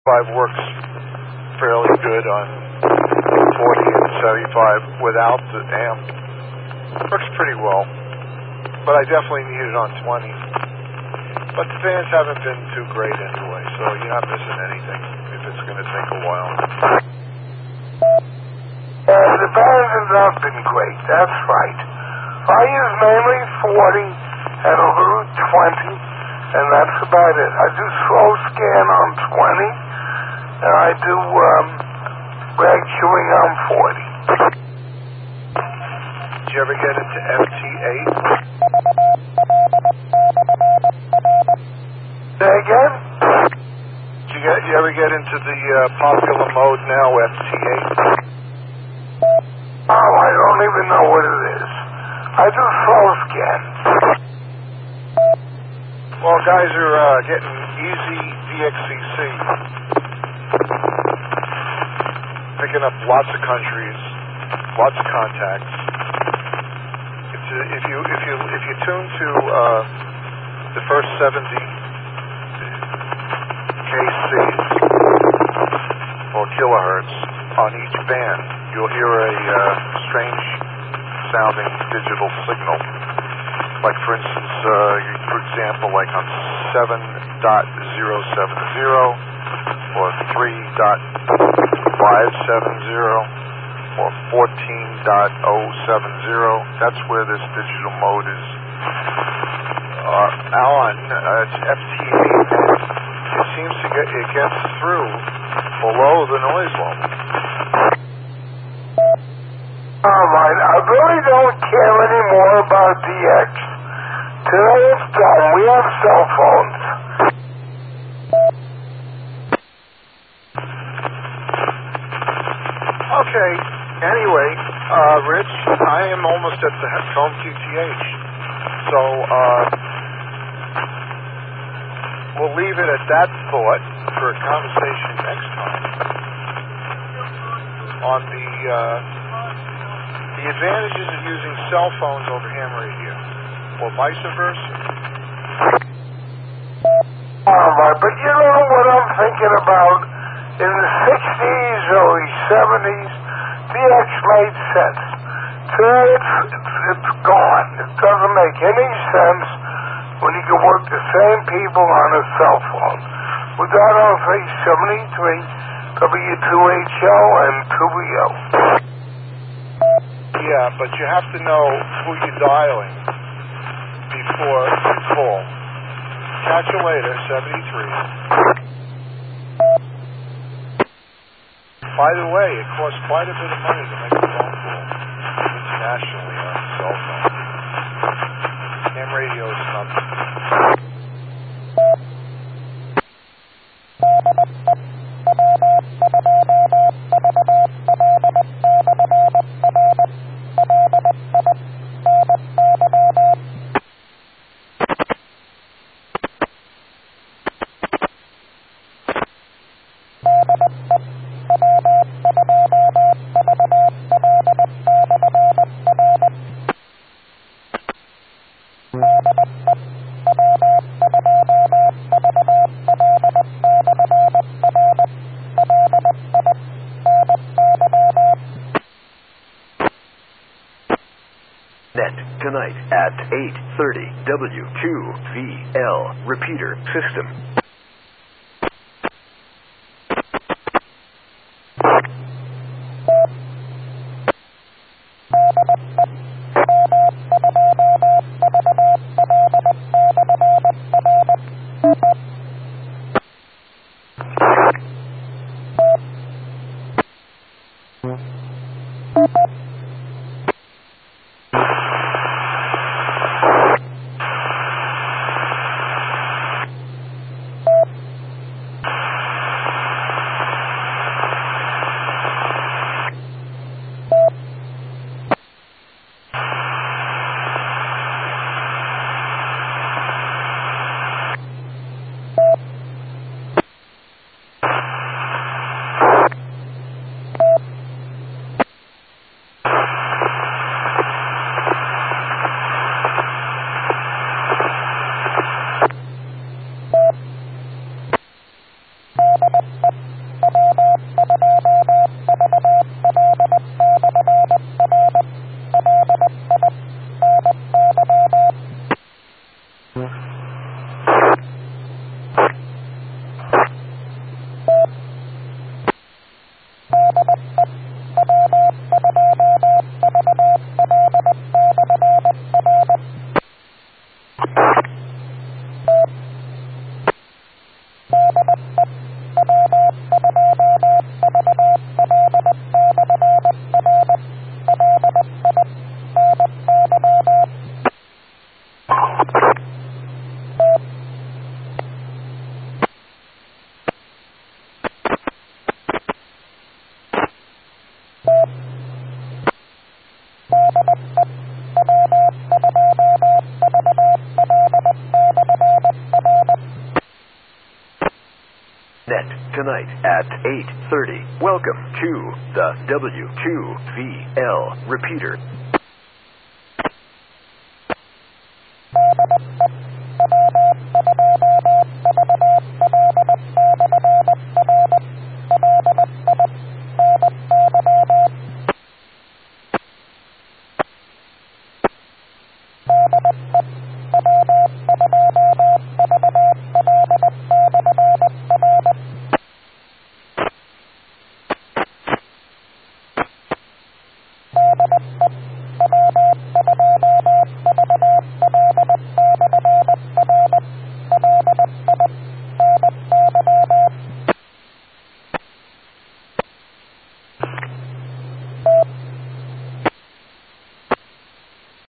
5 works fairly good on 40 and 75 without the amp. Works pretty well, but I definitely need it on 20. But the fans haven't been too great anyway, so you're not missing anything if it's going to take a while. The fans have not been great, that's right. I use mainly 40 and a little 20, and that's about it. I do slow scan on 20. And I do rag chewing on 40. Did you ever get into FT8? Say again? Did you ever get into the popular mode now, FT8? Oh, I don't even know what it is. I do slow scan. Well, guys are getting easy VXCC. Picking up lots of countries, lots of contacts. If you tune to the first 70 kcs or kilohertz on each band, you'll hear a strange sounding digital signal. Like for instance, for example, like on 7.070 or 3.570 or 14.070. That's where this digital mode is on. It's FT8. It seems to it gets through below the noise level. All right, I really don't care anymore about DX. Today it's done. We have cell phones. Okay, anyway, Rich, I am almost at the home QTH, so we'll leave it at that thought for a conversation next time on the advantages of using cell phones over ham radio, or vice versa. All right, but you know what I'm thinking about? In the 60s, early 70s, DX made sense. Today, it's gone. It doesn't make any sense when you can work the same people on a cell phone. With that, I'll say 73, W2HO, and 2EO. Yeah, but you have to know who you're dialing before you call. Catch you later, 73. By the way, it costs quite a bit of money to make a phone call internationally on a cell phone. Ham radio is nothing. Tonight at 8:30 W2VL repeater system. tonight at 8:30. Welcome to the W2VL repeater.